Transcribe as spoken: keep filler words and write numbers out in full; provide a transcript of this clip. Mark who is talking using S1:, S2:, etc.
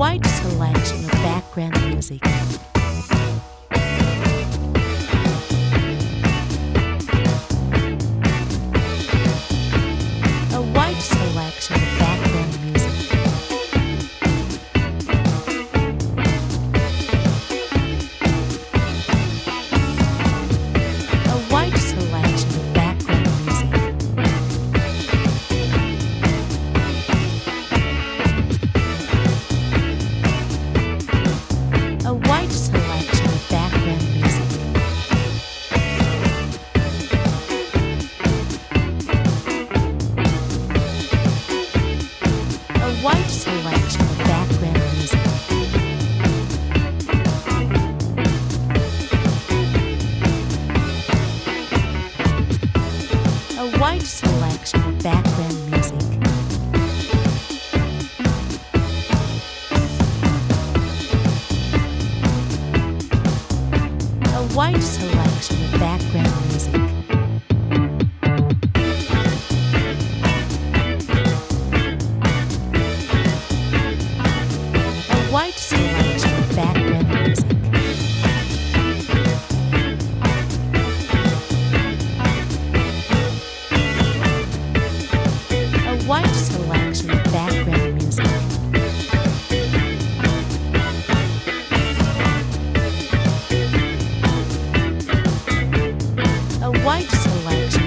S1: wide selection of background music. A wide selection of background music. A wide selection of background music. A wide selection of background music. A wide selection of background music. A wide selection of background music. A wide selection of background music. A wide selection of background music. A wide selection of background music. A wide selection